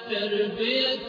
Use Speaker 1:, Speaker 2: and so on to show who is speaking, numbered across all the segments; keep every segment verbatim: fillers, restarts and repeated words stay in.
Speaker 1: تربية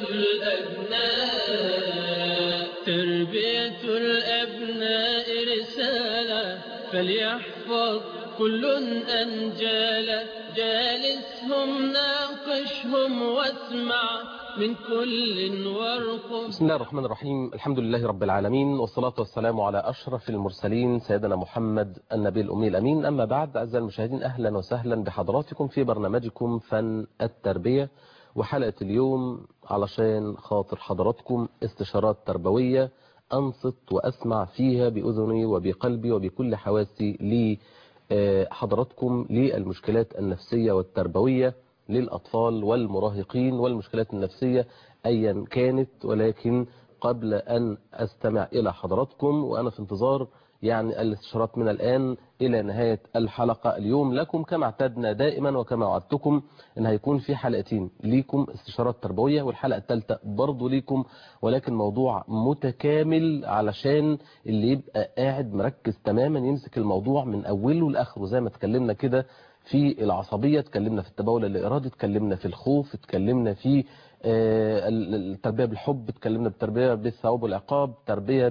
Speaker 1: الأبناء تربية الأبناء رسالة فليحفظ كل أنجالا جالسهم ناقشهم واسمع من كل وارقم.
Speaker 2: بسم الله الرحمن الرحيم. الحمد لله رب العالمين، والصلاة والسلام على أشرف المرسلين سيدنا محمد النبي الأمي الأمين. أما بعد، أعزائي المشاهدين، أهلا وسهلا بحضراتكم في برنامجكم فن التربية، وحلقة اليوم علشان خاطر حضراتكم استشارات تربوية أنصت وأسمع فيها بأذني وبقلبي وبكل حواسي لحضراتكم للمشكلات النفسية والتربوية للأطفال والمراهقين والمشكلات النفسية أيا كانت. ولكن قبل أن أستمع إلى حضراتكم وأنا في انتظار يعني الاستشارات من الآن إلى نهاية الحلقة، اليوم لكم كما اعتدنا دائما وكما وعدتكم أن هيكون في حلقتين ليكم استشارات تربوية، والحلقة الثالثة برضو ليكم، ولكن موضوع متكامل علشان اللي يبقى قاعد مركز تماما يمسك الموضوع من أوله لآخره. زي ما اتكلمنا كده في العصبية، اتكلمنا في التبول الإرادي، اتكلمنا في الخوف، اتكلمنا في التربية بالحب، اتكلمنا بالتربية بالثواب والعقاب، تربية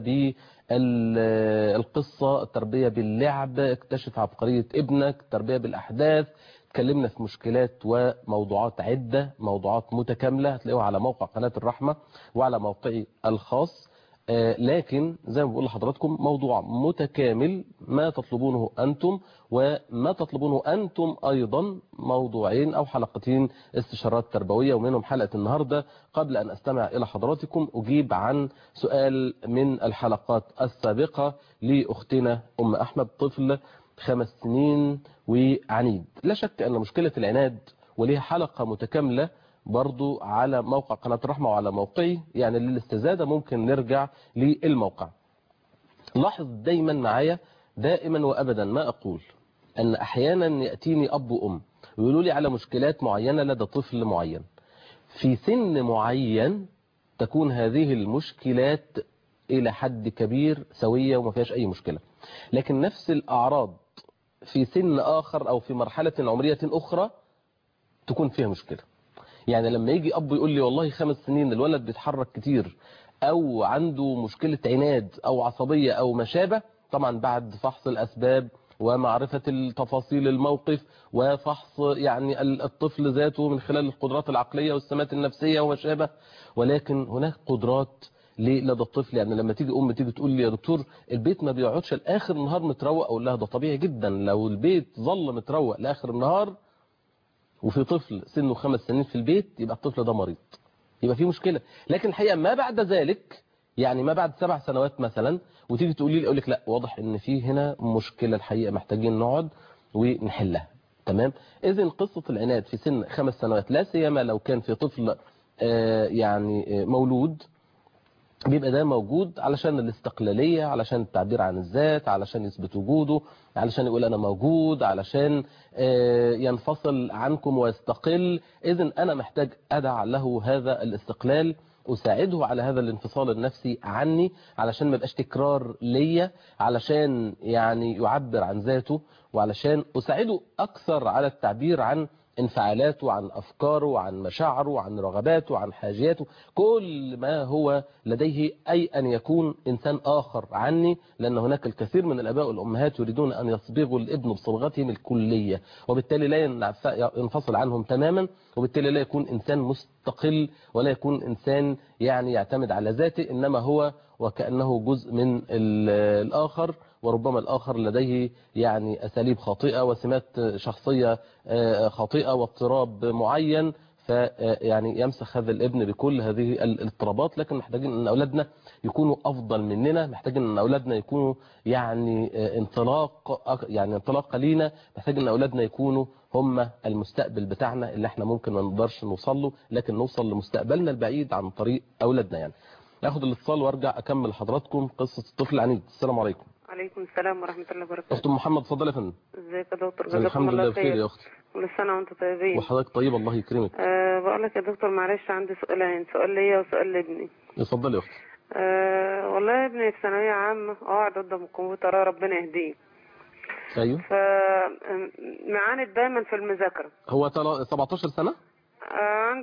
Speaker 2: بالقصة، التربية باللعب، اكتشف عبقرية ابنك، تربية بالأحداث. اتكلمنا في مشكلات وموضوعات عدة، موضوعات متكاملة هتلاقوها على موقع قناة الرحمة وعلى موقعي الخاص. لكن زي ما بقول لحضراتكم موضوع متكامل، ما تطلبونه أنتم وما تطلبونه أنتم أيضا، موضوعين أو حلقتين استشارات تربوية، ومنهم حلقة النهاردة. قبل أن أستمع إلى حضراتكم أجيب عن سؤال من الحلقات السابقة لأختنا أم أحمد، طفل خمس سنين وعنيد. لا شك أن مشكلة العناد وليها حلقة متكاملة برضو على موقع قناة الرحمة وعلى موقعي، يعني للاستزادة ممكن نرجع للموقع. لاحظ دايما معايا دائما وأبدا ما أقول أن أحيانا يأتيني أب وأم ويقولوا لي على مشكلات معينة لدى طفل معين في سن معين، تكون هذه المشكلات إلى حد كبير سوية وما فيهاش أي مشكلة، لكن نفس الأعراض في سن آخر أو في مرحلة عمرية أخرى تكون فيها مشكلة. يعني لما يجي أب يقول لي والله خمس سنين الولد بيتحرك كتير أو عنده مشكلة عناد أو عصبية أو ما شابه، طبعا بعد فحص الأسباب ومعرفة التفاصيل الموقف وفحص يعني الطفل ذاته من خلال القدرات العقلية والسمات النفسية وما شابه. ولكن هناك قدرات لدى الطفل. يعني لما تيجي أم تيجي تقول لي يا دكتور البيت ما بيقعدش لآخر النهار متروق، أقول لها ده طبيعي جدا، لو البيت ظل متروق لآخر النهار وفي طفل سنه خمس سنين في البيت يبقى الطفل ده مريض، يبقى فيه مشكلة. لكن الحقيقة ما بعد ذلك، يعني ما بعد سبع سنوات مثلا وتيجي تقولي لي اقول لك لا، واضح ان في هنا مشكلة الحقيقة محتاجين نقعد ونحلها. تمام. اذن قصة العناد في سن خمس سنوات، لا سيما لو كان في طفل آه يعني آه مولود، بيبقى ده موجود علشان الاستقلالية، علشان التعبير عن الذات، علشان يثبت وجوده، علشان يقول أنا موجود، علشان ينفصل عنكم ويستقل. إذن أنا محتاج أدع له هذا الاستقلال، أساعده على هذا الانفصال النفسي عني علشان ما يبقاش تكرار ليا، علشان يعني يعبر عن ذاته، وعلشان أساعده أكثر على التعبير عن انفعالاته، عن أفكاره، عن مشاعره، عن رغباته، عن حاجياته، كل ما هو لديه، أي أن يكون إنسان آخر عني. لأن هناك الكثير من الآباء والأمهات يريدون أن يصبغوا الابن بصبغتهم الكلية، وبالتالي لا ينفصل عنهم تماما، وبالتالي لا يكون إنسان مستقل ولا يكون إنسان يعني يعتمد على ذاته، إنما هو وكأنه جزء من الآخر، وربما الآخر لديه يعني أساليب خاطئة وسمات شخصية خاطئة واضطراب معين، فيعني يمسخ هذا الابن بكل هذه الاضطرابات. لكن محتاجين أن أولادنا يكونوا أفضل مننا، محتاجين أن أولادنا يكونوا يعني انطلاق يعني انطلاقة لينا، محتاجين أن أولادنا يكونوا هم المستقبل بتاعنا اللي احنا ممكن ما نقدرش نوصل له، لكن نوصل لمستقبلنا البعيد عن طريق أولادنا. يعني اخد الاتصال وارجع اكمل حضراتكم قصة الطفل العنيد. السلام عليكم.
Speaker 3: عليكم السلام ورحمة الله وبركاته.
Speaker 2: اخت محمد اتفضلي يا فندم.
Speaker 3: ازيك يا دكتور؟
Speaker 2: جزاكم الله خير يا اختي.
Speaker 3: كل سنة وانتم طيبين.
Speaker 2: وحضرتك طيب، الله يكرمك.
Speaker 3: أه بقول لك يا دكتور معلش عندي سؤالين، سؤال ليا وسؤال لابني.
Speaker 2: اتفضلي يا اختي.
Speaker 3: أه والله ابني في ثانوية عامة قاعد قدام الكمبيوتر، ربنا يهديه.
Speaker 2: ايوه.
Speaker 3: فمعاند دايما في المذاكرة.
Speaker 2: هو سبعتاشر سنة؟
Speaker 3: أه عنده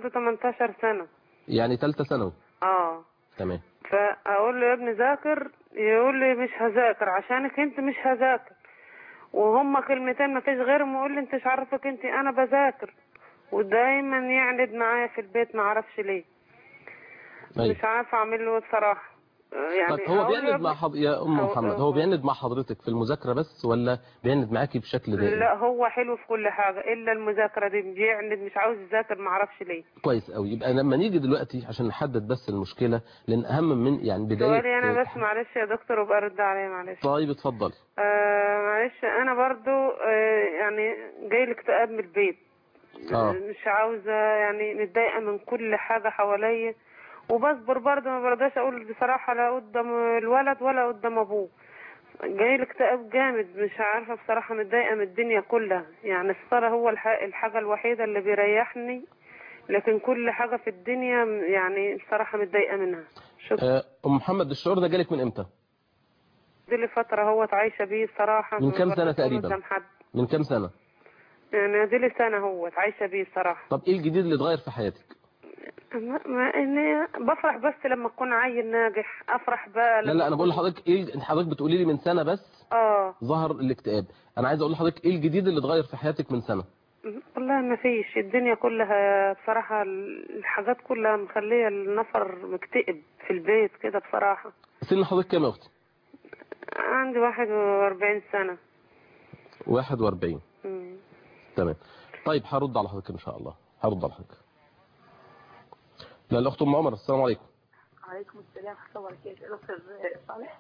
Speaker 3: عنده تمنتاشر سنة.
Speaker 2: يعني ثالثه ثانوي.
Speaker 3: اه
Speaker 2: تمام.
Speaker 3: فاقول له يا ابني ذاكر، يقول لي مش هذاكر عشانك انت، مش هذاكر. وهم كلمتين ما فيش غيرهم، يقول لي انت مش عارفك انت، انا بذاكر. ودايما يعند معايا في البيت، ما اعرفش ليه.
Speaker 2: أيوة.
Speaker 3: مش عارفه اعمل له الصراحه يعني.
Speaker 2: طيب هو
Speaker 3: أقول له
Speaker 2: بيعند مع حض... يا ام
Speaker 3: أو...
Speaker 2: محمد، هو بيعند مع حضرتك في المذاكره بس ولا بيعند معاكي بشكل دائم؟
Speaker 3: لا هو حلو في كل حاجه الا المذاكره دي، بيعند مش عاوز يذاكر، ما اعرفش ليه.
Speaker 2: كويس قوي. يبقى لما نيجي دلوقتي عشان نحدد بس المشكله، لان اهم من يعني بدايه.
Speaker 3: سؤالي انا بس معلش يا دكتور، وابقى ارد عليه معلش.
Speaker 2: طيب اتفضل.
Speaker 3: آه معلش انا برضو آه يعني جاي لي اكتئاب من البيت.
Speaker 2: اه
Speaker 3: مش عاوزه، يعني متضايقه من كل حاجه حواليا، وبصبر برضه، ما برضاش اقول بصراحه لا قدام الولد ولا قدام ابوه. جاي لي اكتئاب جامد، مش عارفه بصراحه، متضايقه من الدنيا كلها. يعني الصلاة هو الحاجه الوحيده اللي بيريحني، لكن كل حاجه في الدنيا يعني بصراحه متضايقه منها. شكرا.
Speaker 2: ام محمد، الشعور ده جالك من امتى؟
Speaker 3: دي لي فتره هو عايشه بيه صراحه.
Speaker 2: من كام سنه تقريبا؟ من كام سنه؟
Speaker 3: يعني دي لي سنه هو عايشه بيه صراحه.
Speaker 2: طب ايه الجديد اللي اتغير في حياتك؟
Speaker 3: ما اني بفرح بس لما اكون عيل ناجح، افرح بقى لما
Speaker 2: لا لا انا بقول لحضرتك ايه، انت حضرتك بتقولي لي من سنه بس
Speaker 3: اه
Speaker 2: ظهر الاكتئاب. انا عايز اقول لحضرتك ايه الجديد اللي اتغير في حياتك من سنه؟
Speaker 3: والله ما فيش، الدنيا كلها بصراحه، الحاجات كلها مخليه النفر مكتئب في البيت كده بصراحه.
Speaker 2: سن حضرتك كام يا اختي؟
Speaker 3: عندي واحد واربعين سنه.
Speaker 2: واحد واربعين.
Speaker 3: امم
Speaker 2: تمام. طيب هرد على حضرتك ان شاء الله، هرد على حضرتك. لا الاخت ام عمر، السلام عليكم.
Speaker 4: وعليكم السلام ورحمه الله وبركاته. دكتور صالح،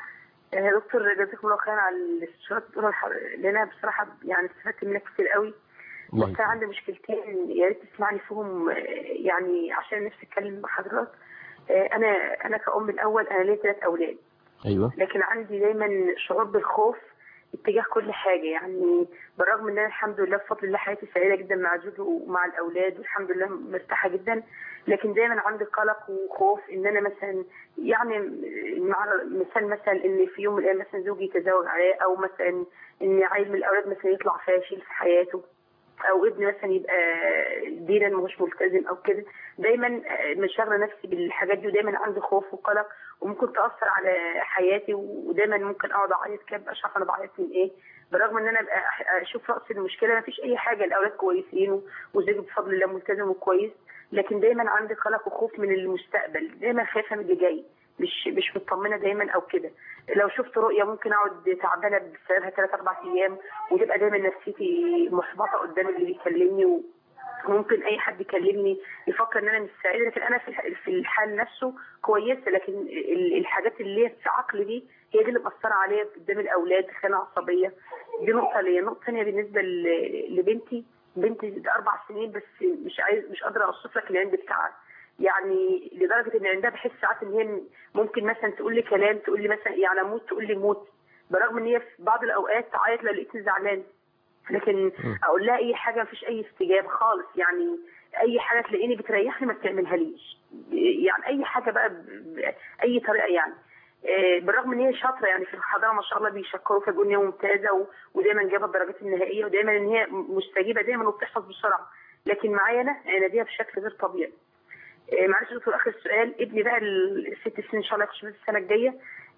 Speaker 4: يا دكتور جزاكم الله خير على الاستشارات اللي انا بصراحه يعني استفدت منك كتير قوي. بس انا عندي مشكلتين يا ريت تسمعني فيهم، يعني عشان نفسي اتكلم مع حضرتك. انا انا كأم الاول، انا ليا ثلاث اولاد.
Speaker 2: ايوه.
Speaker 4: لكن عندي دايما شعور بالخوف اتجاه كل حاجه، يعني بالرغم ان انا الحمد لله بفضل الله حياتي سعيده جدا مع زوجي ومع الاولاد، والحمد لله مرتاحه جدا، لكن دايما عندي قلق وخوف ان انا مثلا يعني مع مثال مثلا ان في يوم من الايام مثلا زوجي يتزوج عليا، او مثلا ان عيل من الاولاد مثلا يطلع فاشل في حياته، او ابني مثلا يبقى دينا مش ملتزم او كده. دايما مشغله نفسي بالحاجات دي، ودايما عندي خوف وقلق، وممكن تاثر على حياتي، ودايما ممكن اقعد اعيط كده، مش عارفه انا بعيط من ايه، برغم ان انا ابقى اشوف راس المشكله ما فيش اي حاجه، الاولاد كويسين وزوجي بفضل الله ملتزم وكويس، لكن دايما عندي قلق وخوف من المستقبل، دايما خايفه من اللي جاي، مش مش مطمنه دايما او كده. لو شفت رؤيه ممكن اقعد تعبانه بسببها ثلاث اربع ايام، وتبقى دايما نفسيتي محبطه قدام اللي بيكلمني، وممكن اي حد يكلمني يفكر ان انا مش سعيده، لكن انا في الحال نفسه كويسه، لكن الحاجات اللي هي في عقلي دي هي دي اللي مأثره عليا قدام الاولاد، خانه عصبيه. دي نقطه ليا. نقطه ثانيه بالنسبه لبنتي، بنتي اربع سنين بس مش عايز مش قادره اوصف لك العند بتاعها، يعني لدرجه ان عندها بحس ساعات ان هي ممكن مثلا تقول لي كلام، تقول لي مثلا يعني موت، تقول لي موت، برغم ان هي في بعض الاوقات تعيط لو لقيتني زعلان، لكن اقول لها اي حاجه مفيش اي استجابه خالص، يعني اي حاجه تلاقيني بتريحني ما بتعملها ليش، يعني اي حاجه بقى باي طريقه يعني. بالرغم ان هي شاطره يعني في الحضانه ما شاء الله بيشكروا فيها، بيقولوا ان هي ممتازه ودايما جايبه الدرجات النهائيه، ودايما ان هي مستجيبه دايما وبتحفظ بسرعه، لكن معايا انا اناديها بشكل غير طبيعي. معلش دكتور، اخر السؤال، ابني بقى الست سنين ان شاء الله يخش السنه الجايه،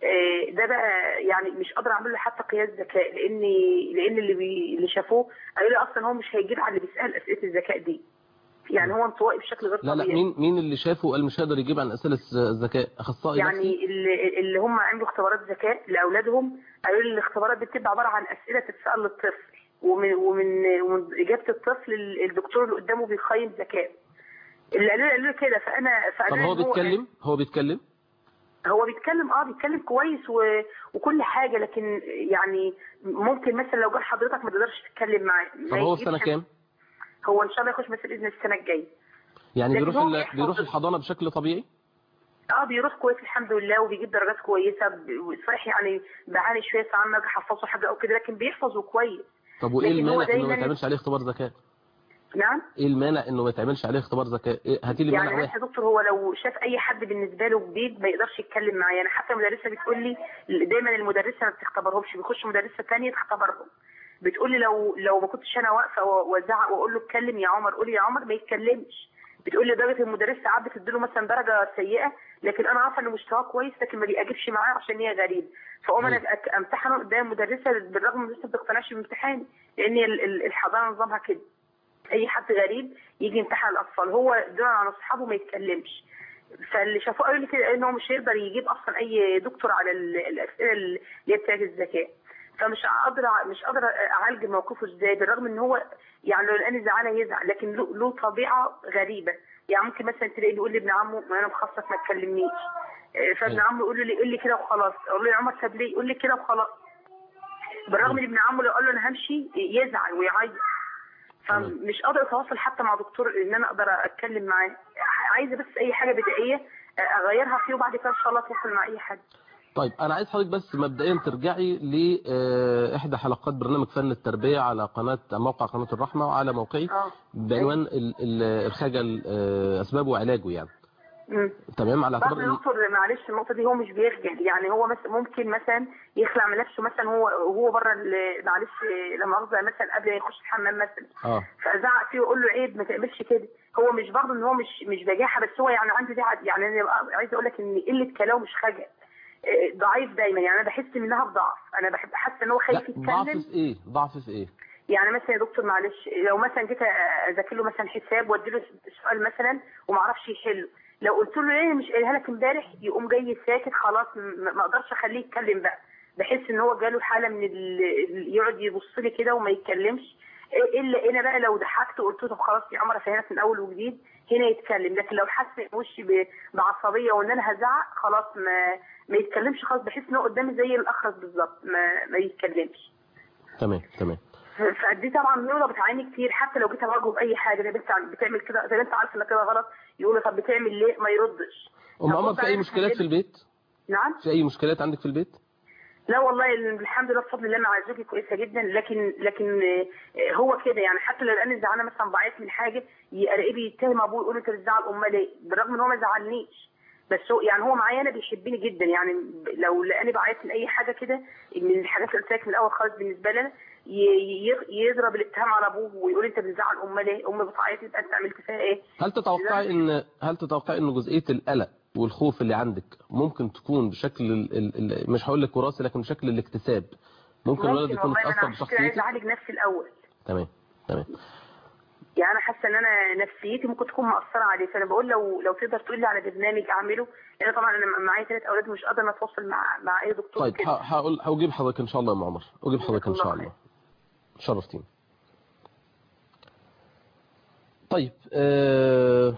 Speaker 4: ده بقى يعني مش قادره اعمل له حتى قياس ذكاء، لان لان اللي بي اللي شافوه قالوا لي اصلا هو مش هيجيب على اللي بيسال اسئله الذكاء دي، يعني هو انطوائي بشكل غير طبيعي.
Speaker 2: لا لا مين مين اللي شافه وقال مش هيقدر يجيب عن اسئله الذكاء؟ اخصائي
Speaker 4: يعني
Speaker 2: نفسي؟
Speaker 4: اللي, اللي هم عملوا اختبارات ذكاء لاولادهم قالوا لي الاختبارات دي بتبقى عباره عن اسئله تتسال للطفل، ومن ومن, ومن اجابه الطفل الدكتور اللي قدامه بيقيم ذكائه. اللي قالوا لي قالوا لي كده، فانا
Speaker 2: طب هو بيتكلم هو بيتكلم
Speaker 4: هو بيتكلم اه بيتكلم كويس و... وكل حاجه، لكن يعني ممكن مثلا لو جه حضرتك ما تقدرش تتكلم معاه.
Speaker 2: طب هو في سنه كام؟
Speaker 4: هو ان شاء الله يخش مثلا باذن السنه الجايه.
Speaker 2: يعني بيروح ال... بيروح الحضانه بشكل طبيعي؟
Speaker 4: اه بيروح كويس الحمد لله، وبيجيب درجات كويسه، صحيح يعني بعاني شويه ساعات ما اجي احفظه حاجه او كده، لكن بيحفظه كويس.
Speaker 2: طب وايه المانع انه ما يتعملش عليه اختبار ذكاء؟
Speaker 4: نعم؟
Speaker 2: ايه المانع انه ما يتعملش عليه اختبار ذكاء؟ إيه؟ هاتي لي مانع
Speaker 4: يعني
Speaker 2: واحد.
Speaker 4: يا دكتور، هو لو شاف اي حد بالنسبه له جديد ما يقدرش يتكلم معايا، يعني حتى المدرسه بتقول لي دايما المدرسه ما بتختبرهمش، بيخش مدرسه ثانيه تختبرهم، بتقول لي لو لو ما كنتش انا واقفه وازعق واقول له اتكلم يا عمر، قول يا عمر، ما يتكلمش، بتقول لي درجه المدرسه عاد بتديله مثلا درجه سيئه، لكن انا عارفه انه مستواه كويس لكن ما بيأجبش معاه عشان هي غريب، فاقوم انا أك- امتحنه قدام مدرسه بالرغم ان المدرسه ما بتقتنعش بامتحاني، لان ال- ال- الحضانه نظامها كده اي حد غريب يجي يمتحن الاطفال، هو دون عن اصحابه ما يتكلمش. فاللي شافوه قالوا لي كده ان هو مش هيقدر يجيب اصلا اي دكتور على ال- الاسئله اللي هي بتاعت الذكاء، فمش قادره مش قادره اعالج موقفه ازاي، بالرغم ان هو يعني لو لقاني زعلانه يزعل، لكن له, له طبيعه غريبه. يعني ممكن مثلا تلاقي بيقول لابن عمه ما انا مخصص ما تكلمنيش، فابن عمه يقول له يقول لي كده وخلاص، اقول له يا عمر طب ليه؟ يقول لي كده وخلاص، بالرغم ان ابن عمه لو قال له انا همشي يزعل ويعيط. فمش قادره اتواصل حتى مع دكتور ان انا اقدر اتكلم معاه، عايزه بس اي حاجه بدائيه اغيرها فيه وبعد كده ان شاء الله اتواصل مع اي حد.
Speaker 2: طيب انا عايز حضرتك بس مبدئيا ترجعي لاحدى حلقات برنامج فن التربيه على قناه موقع قناه الرحمه وعلى موقعي
Speaker 4: اه
Speaker 2: بعنوان ال- ال- الخجل آه، اسبابه وعلاجه يعني.
Speaker 4: امم
Speaker 2: تمام على اعتبار
Speaker 4: برضه
Speaker 2: ان
Speaker 4: دكتور معلش النقطه دي هو مش بيخجل، يعني هو مثلا ممكن مثلا يخلع من نفسه مثلا هو وهو بره معلش لما مؤاخذه مثلا قبل ما يخش الحمام مثلا
Speaker 2: اه
Speaker 4: فازعق فيه ويقول له عيب ما تعملش كده، هو مش برضه ان هو مش مش بجاحه، بس هو يعني عنده دي عاد- يعني انا عايزه اقول لك ان قله كلامه مش خجل، آه، ضعيف دايما، يعني انا بحس منها بضعف، انا بحب حاسه ان هو
Speaker 2: لا
Speaker 4: خايف
Speaker 2: ضعف
Speaker 4: يتكلم.
Speaker 2: في ايه؟ ضعف في ايه؟
Speaker 4: يعني مثلا يا دكتور معلش لو مثلا جيت اذاكر له مثلا حساب وادي له سؤال مثلا وما اعرفش يحله، لو قلت له ليه مش قايلها لك امبارح يقوم جاي ساكت خلاص، م- ما اقدرش اخليه يتكلم بقى، بحس ان هو جاله حاله من ال... ال- يقعد يبص لي كده وما يتكلمش، إيه- الا انا بقى لو ضحكت وقلت له طب خلاص يا عمر افهمك من اول وجديد هنا يتكلم، لكن لو حس وشي ب- بعصبيه وان انا هزعق خلاص ما ما يتكلمش خالص، بحس ان هو قدامي زي الاخرس بالظبط ما ما يتكلمش.
Speaker 2: تمام تمام.
Speaker 4: فدي طبعا نقطه بتعاني كتير، حتى لو جيت اواجهه باي حاجه ده بنت بتعمل كده زي انت عارف ان كده غلط، يقول لي طب بتعمل ليه؟ ما يردش.
Speaker 2: ام
Speaker 4: طب
Speaker 2: عمر
Speaker 4: رد
Speaker 2: في اي
Speaker 4: عليا
Speaker 2: مشكلات في
Speaker 4: أكلمك.
Speaker 2: البيت؟
Speaker 4: نعم.
Speaker 2: في اي مشكلات عندك في البيت؟
Speaker 4: لا والله الحمد لله بفضل الله مع زوجي كويسه جدا، لكن لكن آه، هو كده يعني حتى لو لقاني زعلانه مثلا بعيط من حاجه يلاقيه بيتهم ابوه يقول له انت بتزعل امال ليه؟ بالرغم ان هو ما زعلنيش، بس هو يعني هو معايا انا بيحبني جدا، يعني لو لقاني بعيط من اي حاجه كده من الحاجات اللي قلت لك من الاول خالص بالنسبه لنا ي- ي- يضرب الاتهام على ابوه ويقول انت بتزعل امال ليه؟ امي بتعيط يبقى انت عملت فيها ايه؟
Speaker 2: هل تتوقعي ان هل تتوقعي ان جزئيه القلق والخوف اللي عندك ممكن تكون بشكل ال... ال... ال... مش هقول لك وراثي لكن بشكل الاكتساب؟ ممكن الولد
Speaker 4: ممكن
Speaker 2: يكون
Speaker 4: والله، ما انا
Speaker 2: اتاثر
Speaker 4: عشان كده عايزه
Speaker 2: بشخصيتك؟
Speaker 4: اعالج نفسي الاول.
Speaker 2: تمام تمام.
Speaker 4: يعني انا حاسه ان انا نفسيتي ممكن تكون مأثره عليه، فانا بقول لو لو تقدر تقول لي على برنامج اعمله، لان طبعا انا معايا ثلاث اولاد مش قادره اتواصل مع مع اي دكتور
Speaker 2: طيب
Speaker 4: كده.
Speaker 2: ه- هقول هجيب حضرتك ان شاء الله يا ام عمر، اجيب حضرتك ان
Speaker 4: الله
Speaker 2: شاء
Speaker 4: خير.
Speaker 2: الله. شرفتيني. طيب آه...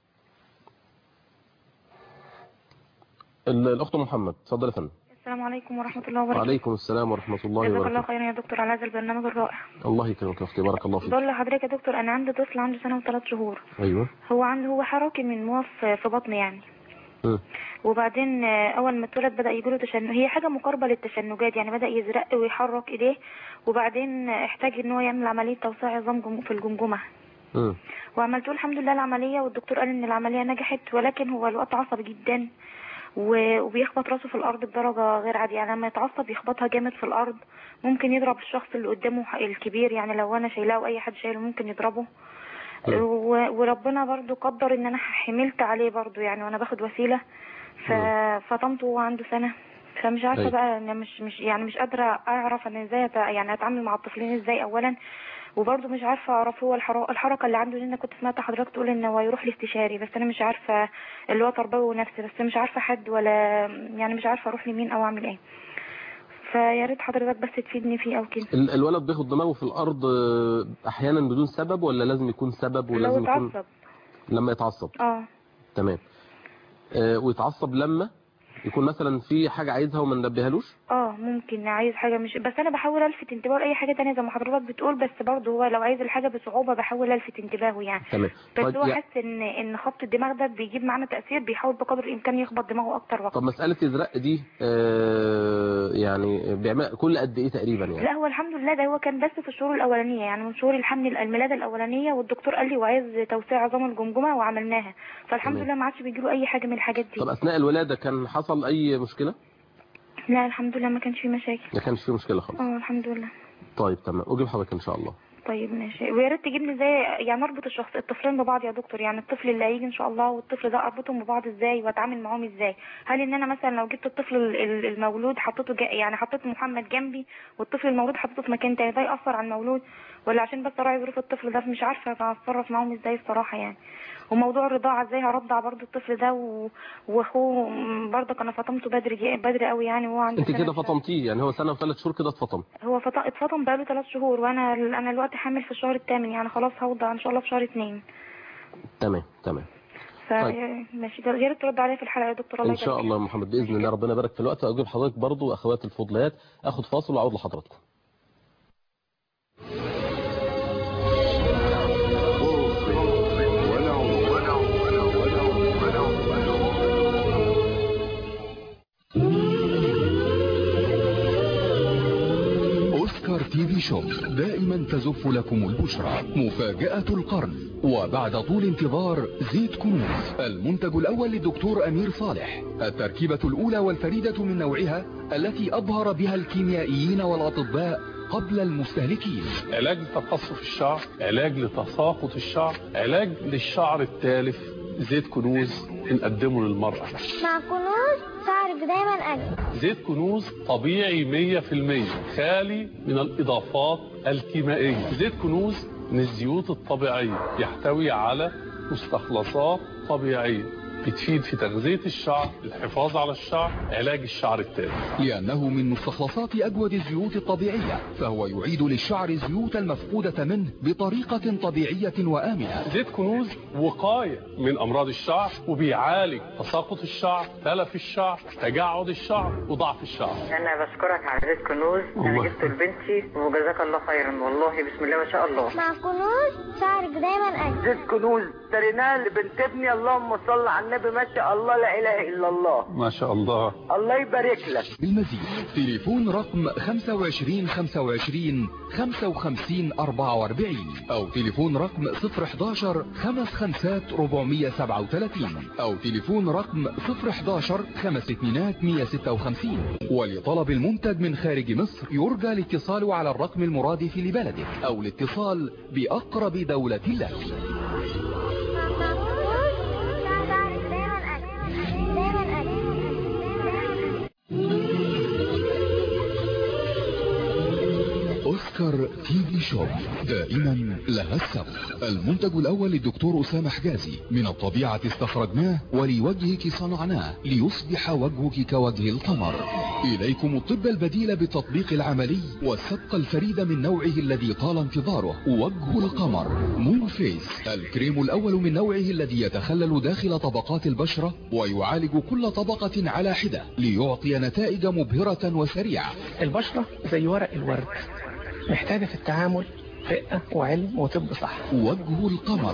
Speaker 2: ال- الاخت محمد اتفضل يا فندم.
Speaker 5: السلام عليكم ورحمة الله وبركاته.
Speaker 2: وعليكم السلام ورحمه الله
Speaker 5: جزاك الله
Speaker 2: وبركاته.
Speaker 5: خيرا يا دكتور على هذا البرنامج الرائع.
Speaker 2: الله يكرمك يا اختي، بارك الله فيك.
Speaker 5: بقول لحضرتك يا دكتور انا عندي طفل عنده سنة وثلاث شهور.
Speaker 2: ايوه.
Speaker 5: هو عنده هو حركي من موف في بطني يعني.
Speaker 2: م.
Speaker 5: وبعدين آه، اول ما اتولد بدا يجيله تشنج، هي حاجه مقاربه للتشنجات يعني، بدا يزرق ويحرك ايديه، وبعدين آه، احتاج ان هو يعمل عمليه توسيع عظام جم- في الجمجمه.
Speaker 2: م.
Speaker 5: وعملت له الحمد لله العمليه، والدكتور قال ان العمليه نجحت، ولكن هو الوقت عصبي جدا و- وبيخبط راسه في الارض بدرجه غير عاديه، يعني لما يتعصب يخبطها جامد في الارض، ممكن يضرب الشخص اللي قدامه الكبير، يعني لو انا شايلاه او اي حد شايله ممكن يضربه. و- وربنا برضو قدر ان انا حملت عليه برضو يعني وانا باخد وسيله، ففطمته وهو عنده سنه، فمش عارفه
Speaker 2: أيوة.
Speaker 5: بقى انا مش مش يعني مش قادره اعرف انا ازاي أت- يعني اتعامل مع الطفلين ازاي اولا، وبرضه مش عارفه اعرف هو الحر- الحركه اللي عنده، لان انا كنت سمعت حضرتك تقول ان هو يروح لاستشاري، بس انا مش عارفه اللي هو تربوي نفسي، بس مش عارفه حد ولا يعني مش عارفه اروح لمين او اعمل ايه، فيا ريت حضرتك بس تفيدني فيه او كده.
Speaker 2: ال- الولد بياخد دماغه في الارض آه، احيانا بدون سبب ولا لازم يكون سبب
Speaker 5: لو
Speaker 2: ولازم يكون
Speaker 5: اتعصب.
Speaker 2: لما يتعصب؟
Speaker 5: اه
Speaker 2: تمام. آه، ويتعصب لما يكون مثلا في حاجه عايزها وما ننبهالوش؟
Speaker 5: اه ممكن عايز حاجه، مش بس انا بحاول الفت انتباهه لاي حاجه تانية زي ما حضرتك بتقول، بس برضه هو لو عايز الحاجه بصعوبه بحاول الفت انتباهه يعني.
Speaker 2: تمام.
Speaker 5: بس
Speaker 2: طيب
Speaker 5: هو
Speaker 2: يا-
Speaker 5: حاسس ان ان خبط الدماغ ده بيجيب معانا تاثير، بيحاول بقدر الامكان يخبط دماغه اكتر واكتر.
Speaker 2: طب مساله ازرق دي آه، يعني بيعمل كل قد ايه تقريبا يعني؟
Speaker 5: لا هو الحمد لله ده هو كان بس في الشهور الاولانيه، يعني من شهور الحمل الميلاد الاولانيه، والدكتور قال لي وعايز توسيع عظام الجمجمه وعملناها، فالحمد
Speaker 2: تمام.
Speaker 5: لله ما عادش بيجيله اي حاجه من الحاجات دي.
Speaker 2: طب اثناء الولاده كان حصل اي مشكله؟
Speaker 5: لا الحمد لله ما كانش في مشاكل.
Speaker 2: ما كانش في مشكله خالص.
Speaker 5: اه الحمد لله.
Speaker 2: طيب تمام، اجيب حضرتك ان شاء الله.
Speaker 5: طيب ماشي. ويا ريت تجيبني ازاي يعني اربط الشخص الطفلين ببعض يا دكتور، يعني الطفل اللي هيجي ان شاء الله والطفل ده اربطهم ببعض ازاي واتعامل معاهم ازاي؟ هل ان انا مثلا لو جبت الطفل المولود حطيته يعني حطيت محمد جنبي والطفل المولود حطيته في مكان تاني ده يأثر على المولود، ولا عشان بس اراعي ظروف الطفل ده؟ مش عارفه اتصرف معاهم ازاي الصراحه يعني. وموضوع الرضاعه ازاي هرضع برضو الطفل ده و... واخوه برضه انا فطمته بدري بدري قوي يعني وهو عنده
Speaker 2: انت كده فطمتيه يعني هو سنه وثلاث شهور كده اتفطم؟
Speaker 5: هو فط... اتفطم بقاله ثلاث شهور وانا انا دلوقتي حامل في الشهر الثامن يعني خلاص هوضع ان شاء الله في شهر اثنين.
Speaker 2: تمام تمام.
Speaker 5: ف طيب. ماشي يا ريت ترد عليا في الحلقه يا دكتور. الله
Speaker 2: ان شاء الله يا محمد باذن الله ربنا يبارك في الوقت. واجيب حضرتك برضو واخوات الفضليات. اخد فاصل واعود لحضراتكم.
Speaker 6: أوسكار تي في شوب دائما تزف لكم البشرى مفاجأة القرن. وبعد طول انتظار زيت كنوز المنتج الأول للدكتور أمير صالح، التركيبة الأولى والفريدة من نوعها التي أبهر بها الكيميائيين والأطباء قبل المستهلكين.
Speaker 7: علاج لتقصف الشعر، علاج لتساقط الشعر، علاج للشعر التالف. زيت كنوز بنقدمه للمرأة.
Speaker 8: مع كنوز شعرك دايما أجمل.
Speaker 7: زيت كنوز طبيعي مية في المية خالي من الإضافات الكيميائية. زيت كنوز من الزيوت الطبيعية يحتوي على مستخلصات طبيعية بتفيد في تغذية الشعر، الحفاظ على الشعر، علاج الشعر التالف.
Speaker 6: لأنه من مستخلصات أجود الزيوت الطبيعية فهو يعيد للشعر الزيوت المفقودة منه بطريقة طبيعية وآمنة.
Speaker 7: زيت كنوز وقاية من أمراض الشعر وبيعالج تساقط الشعر، تلف الشعر، تجعد الشعر وضعف الشعر.
Speaker 9: أنا بشكرك على زيت كنوز. أنا جبته لبنتي وجزاك الله خيرا والله بسم الله ما شاء الله.
Speaker 8: مع كنوز شعرك دايما أجمل.
Speaker 10: زيت كنوز اشتريناه لبنت ابني. اللهم صل على النبي ما شاء الله لا اله الا الله
Speaker 7: ما شاء الله.
Speaker 10: الله يبارك لك.
Speaker 6: بالمزيد تليفون رقم خمسة وعشرين خمسة وعشرين خمسة وخمسين أربعة وأربعين او تليفون رقم صفر حداشر خمس خمسات ربعمية سبعة وثلاثين او تليفون رقم صفر حداشر خمس اتنينات مية ستة وخمسين. ولطلب المنتج من خارج مصر يرجى الاتصال على الرقم المرادف لبلدك او الاتصال بأقرب دولة لك. أوسكار تي في شوب دائما لها السبق. المنتج الأول للدكتور أسامة حجازي، من الطبيعة استخرجناه ولوجهك صنعناه ليصبح وجهك كوجه القمر. إليكم الطب البديل بالتطبيق العملي والسبق الفريد من نوعه الذي طال انتظاره، وجه القمر مون فيس، الكريم الأول من نوعه الذي يتخلل داخل طبقات البشرة ويعالج كل طبقة على حدة ليعطي نتائج مبهرة وسريعة.
Speaker 11: البشرة زي ورق الورد محتاجة في التعامل رقة وعلم وطب صح.
Speaker 6: وجه القمر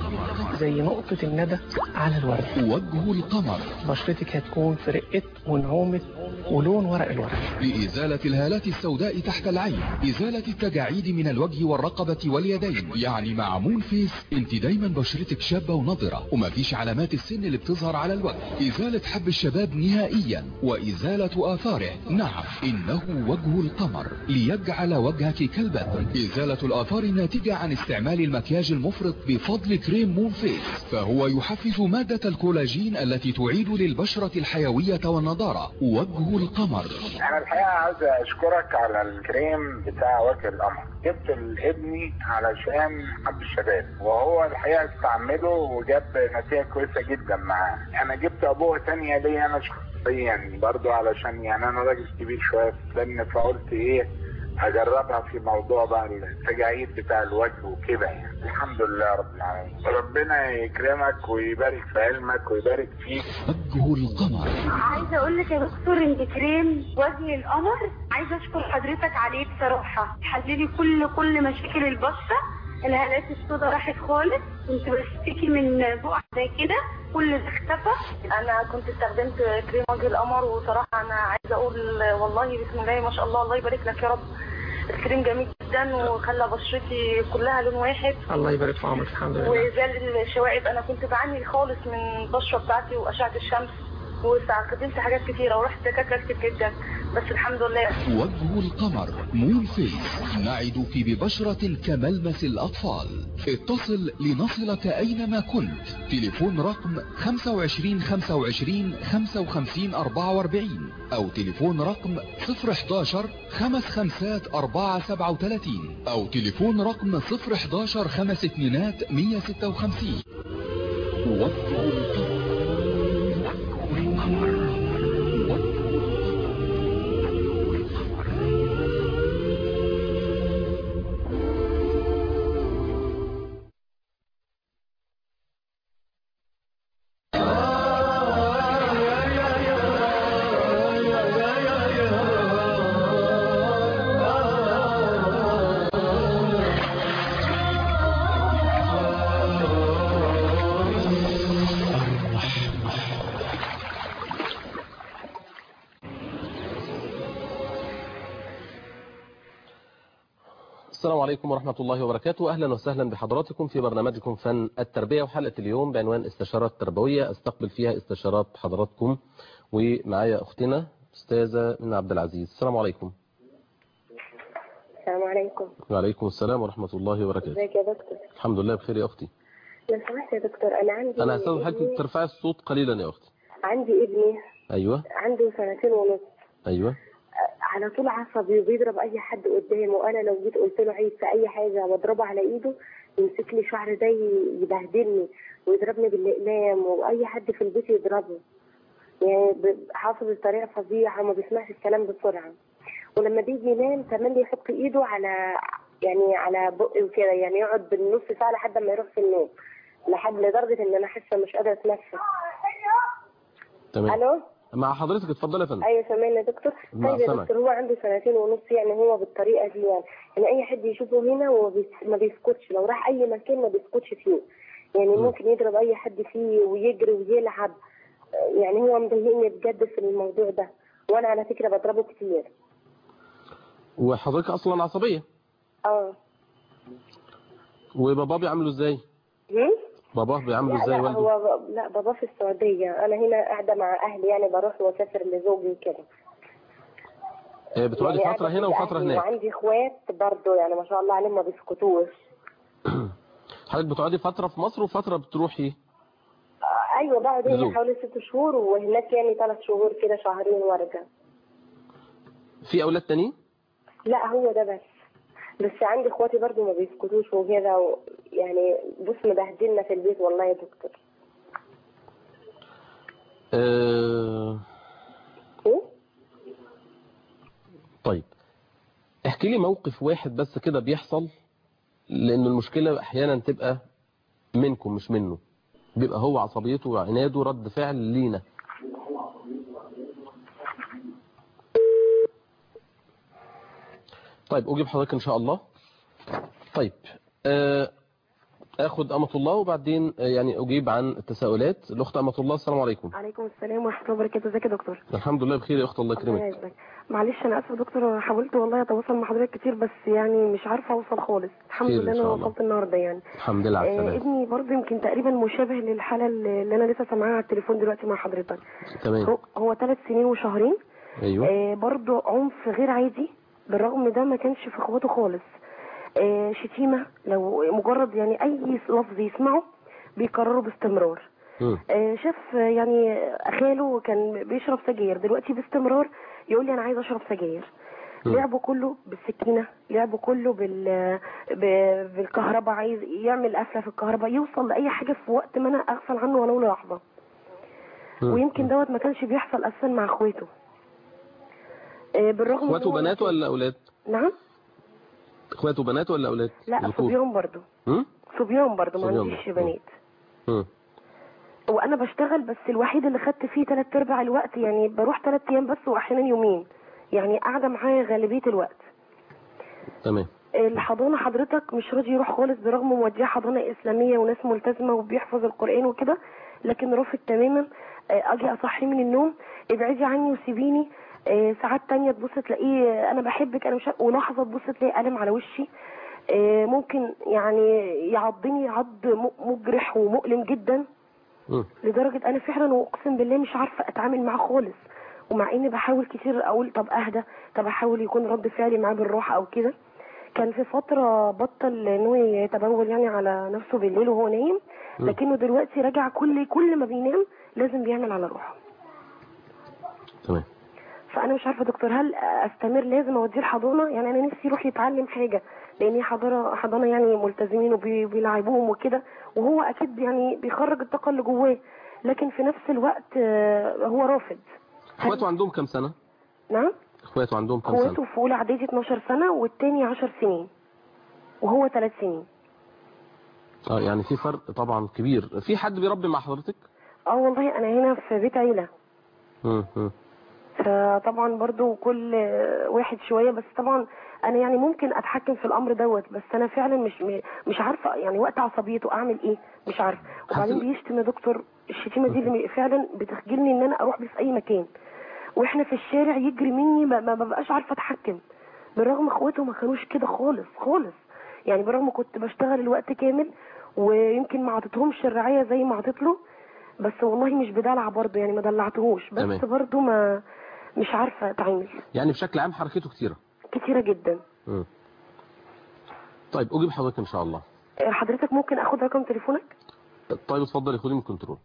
Speaker 11: زي نقطة الندى على الورد.
Speaker 6: وجه القمر
Speaker 11: بشرتك هتكون في رقة ونعومة ولون ورق الورد.
Speaker 6: لإزالة الهالات السوداء تحت العين، إزالة التجاعيد من الوجه والرقبة واليدين. يعني مع مون فيس انت دايما بشرتك شابة ونضرة وما فيش علامات السن اللي بتظهر على الوجه. إزالة حب الشباب نهائيا وإزالة آثاره. نعم إنه وجه القمر ليجعل وجهك كالبدر. إزالة الآثار الناتجة عن استعمال المكياج المفرط بفضل كريم مون فيس، فهو يحفز مادة الكولاجين التي تعيد للبشرة الحيوية والنضارة. وجه القمر.
Speaker 12: أنا الحقيقة عايز أشكرك على الكريم بتاع وجه القمر. جبت لابني علشان حب الشباب وهو الحقيقة استعمله وجاب نتيجة كويسة جدا معاه. أنا جبت أبوه تانية ليا أنا شخصيا برضو علشان يعني أنا راجل كبير شوية في السن، فقلت إيه هجربها في موضوع بقى التجاعيد بتاع الوجه وكده يعني. الحمد لله رب العالمين. ربنا يكرمك ويبارك في علمك ويبارك فيك.
Speaker 6: وجه القمر.
Speaker 13: عايزه اقول لك يا دكتور ان كريم وجه القمر عايزه اشكر حضرتك عليه بصراحه. حللي كل كل مشاكل البشره، الهالات السوداء راحت خالص، كنت بشتكي من بقع زي كده كل ده اختفى. انا كنت استخدمت كريم وجه القمر وصراحه انا عايزه اقول والله بسم الله ما شاء الله الله يبارك لك يا رب. الكريم جميل جدا وخلى بشرتي كلها لون واحد.
Speaker 11: الله يبارك في عمرك. الحمد لله.
Speaker 13: وزال الشوائب. انا كنت بعاني خالص من البشره بتاعتي واشعه الشمس واستخدمت حاجات كتيره ورحت دكاتره كتير جدا
Speaker 4: بس الحمد لله.
Speaker 6: وجه القمر مون فيس، نعدك ببشرة كملمس الأطفال. اتصل لنصلك أينما كنت. تليفون رقم خمسة وعشرين خمسة وعشرين خمسة وخمسين أربعة وأربعين أو تليفون رقم صفر حداشر خمس خمسات أربعة سبعة وثلاثين أو تليفون رقم صفر حداشر خمس اتنينات مية ستة وخمسين. وجه القمر.
Speaker 2: السلام عليكم ورحمة الله وبركاته. أهلا وسهلا بحضراتكم في برنامجكم فن التربية، وحلقة اليوم بعنوان استشارات تربوية استقبل فيها استشارات حضراتكم، ومعايا أختنا أستاذة من عبد العزيز. السلام عليكم.
Speaker 14: السلام عليكم.
Speaker 2: وعليكم السلام ورحمة الله وبركاته.
Speaker 14: ازيك يا دكتور؟
Speaker 2: الحمد لله بخير يا أختي.
Speaker 14: لو سمحت يا دكتور، أنا عندي
Speaker 2: أنا هستاذن حضرتك ترفعي الصوت قليلا يا أختي.
Speaker 14: عندي ابني.
Speaker 2: أيوه.
Speaker 14: عنده سنتين ونص.
Speaker 2: أيوه.
Speaker 14: على طول عصبي وبيضرب اي حد قدامه. انا لو جيت قلت له عيب في اي حاجه بضربه على ايده، يمسك لي شعر ده يبهدلني ويضربني بالاقلام، واي حد في البيت يضربه. يعني حافظ بطريقه فظيعه وما بيسمعش الكلام بسرعه. ولما بيجي ينام تملي يحط ايده على يعني على بقي وكده، يعني يقعد بالنص ساعه لحد ما يروح في النوم، لحد لدرجه ان انا حاسه مش قادره اتنفس.
Speaker 2: تمام.
Speaker 14: الو
Speaker 2: مع حضرتك، اتفضلي يا فندم.
Speaker 14: ايوه سامعني يا دكتور. طيب يا دكتور، هو عنده سنتين ونص، يعني هو بالطريقه دي يعني يعني اي حد يشوفه هنا وما بيسكتش، لو راح اي مكان ما بيسكتش فيه، يعني م. ممكن يضرب اي حد فيه ويجري ويلعب. يعني هو مضايقني بجد في الموضوع ده، وانا على فكره بضربه كتير.
Speaker 2: وحضرتك اصلا عصبيه؟
Speaker 14: اه.
Speaker 2: وباباه بيعمله ازاي؟
Speaker 14: امم
Speaker 2: باباه بيعمله ازاي
Speaker 14: والده؟ هو لا، باباه في السعوديه، انا هنا قاعده مع اهلي، يعني بروح واسافر لزوجي وكده.
Speaker 2: هي بتقعدي يعني فتره هنا وفتره هناك؟
Speaker 14: وعندي اخوات برضه، يعني ما شاء الله عليهم ما بيسكتوش.
Speaker 2: حضرتك بتقعدي فتره في مصر وفتره بتروحي؟
Speaker 14: آه ايوه، بقعد هنا حوالي ست شهور، وهناك يعني ثلاث شهور كده، شهرين وارجع.
Speaker 2: في اولاد تانيين؟
Speaker 14: لا، هو ده بس. بس عندي اخواتي برضه ما بيسكتوش وكده و... يعني بص مبهدلنا في البيت والله يا دكتور.
Speaker 2: أه...
Speaker 14: ايه؟
Speaker 2: طيب احكي لي موقف واحد بس كده بيحصل، لان المشكلة احيانا تبقى منكم مش منه، بيبقى هو عصبيته وعناده رد فعل لينا. طيب اجيب حضرتك ان شاء الله. طيب آه اخد امة الله وبعدين يعني اجيب عن التساؤلات. الاخت امة الله، السلام عليكم.
Speaker 15: عليكم السلام ورحمه الله وبركاته. ازيك يا دكتور؟
Speaker 2: الحمد لله بخير يا اخت، الله يكرمك.
Speaker 15: معلش انا اسفه دكتور، حاولت والله اتواصل مع حضرتك كتير بس يعني مش عارفه اوصل خالص. الحمد لله انا وصلت النهارده يعني.
Speaker 2: الحمد لله على السلامه.
Speaker 15: آه ابني برضه يمكن تقريبا مشابه للحاله اللي انا لسه سامعاها على التليفون دلوقتي مع حضرتك.
Speaker 2: تمام.
Speaker 15: هو, هو ثلاث سنين وشهرين.
Speaker 2: ايوه.
Speaker 15: آه برضه عنف غير عادي، بالرغم ده ما كانش في اخواته خالص. آه شتيمه، لو مجرد يعني اي لفظ يسمعه بيكرره باستمرار. آه شاف يعني خاله كان بيشرب سجاير، دلوقتي باستمرار يقول لي انا عايز اشرب سجاير. لعبه كله بالسكينه، لعبه كله بال بالكهرباء، عايز يعمل قفله في الكهرباء، يوصل لاي حاجه في وقت ما انا اغفل عنه ولو لحظه. ويمكن دوت ما كانش بيحصل اساسا مع اخواته. آه بالرغم
Speaker 2: اخواته بنات ولا اولاد؟
Speaker 15: نعم.
Speaker 2: اخواته بنات ولا اولاد؟
Speaker 15: لا صبيان برضه. صبيان برضه، ما عنديش بنات.
Speaker 2: امم
Speaker 15: وانا بشتغل، بس الوحيد اللي خدت فيه ثلاث ارباع الوقت، يعني بروح ثلاث ايام بس واحيانا يومين، يعني قاعده معاه غالبيه الوقت.
Speaker 2: تمام.
Speaker 15: الحضانه حضرتك مش راضي يروح خالص، برغم موديه حضانه اسلاميه وناس ملتزمه وبيحفظ القران وكده، لكن رافض تماما. اجي اصحي من النوم، ابعدي عني وسيبيني. ساعات تانية تبص تلاقيه انا بحبك انا مش، ولحظه تبص تلاقي قلم على وشي. ممكن يعني يعضني عض مجرح ومؤلم جدا، لدرجة أنا فعلا وأقسم بالله مش عارفة أتعامل معاه خالص، ومع اني بحاول كتير اقول طب اهدى، طب احاول يكون رد فعلي معاه بالراحه او كده. كان في فتره بطل ان هو يتبول يعني على نفسه بالليل وهو نايم، لكنه دلوقتي رجع كل كل ما بينام لازم بيعمل على روحه.
Speaker 2: تمام.
Speaker 15: فانا مش عارفه دكتور هل استمر، لازم اوديه الحضانه؟ يعني انا نفسي يروح يتعلم حاجه، لان هي حضانه حضانه يعني ملتزمين وبيلعبوهم وكده، وهو اكيد يعني بيخرج الطاقه اللي جواه، لكن في نفس الوقت هو رافض.
Speaker 2: اخواته عندهم كام سنه؟
Speaker 15: نعم،
Speaker 2: اخواته عندهم كام سنه؟
Speaker 15: اخواته في اولى اعدادي اتناشر سنه والتاني عشر سنين وهو ثلاث سنين.
Speaker 2: اه يعني في فرق طبعا كبير. في حد بيربي مع حضرتك؟
Speaker 15: اه والله انا هنا في بيت عيله.
Speaker 2: امم
Speaker 15: فطبعا برضو كل واحد شويه، بس طبعا انا يعني ممكن اتحكم في الامر دوت، بس انا فعلا مش مش عارفه يعني وقت عصبيته اعمل ايه، مش عارفه. وبعدين بيشتم يا دكتور، الشتيمه دي اللي فعلا بتخجلني ان انا اروح بيه في اي مكان، واحنا في الشارع يجري مني ما, ما ببقاش عارفه اتحكم، بالرغم اخواته ما كانوش كده خالص خالص. يعني بالرغم كنت بشتغل الوقت كامل ويمكن ما عطيتهمش الرعايه زي ما عطيت له، بس والله مش بدلع برضه، يعني ما دلعتهوش، بس تمام. برضه ما مش عارفه اتعامل.
Speaker 2: يعني بشكل عام حركته كتيره
Speaker 15: كتيره جدا.
Speaker 2: امم طيب اجيب حضرتك ان شاء الله.
Speaker 15: حضرتك ممكن اخد رقم تليفونك؟
Speaker 2: طيب اتفضل، خدي من الكنترول.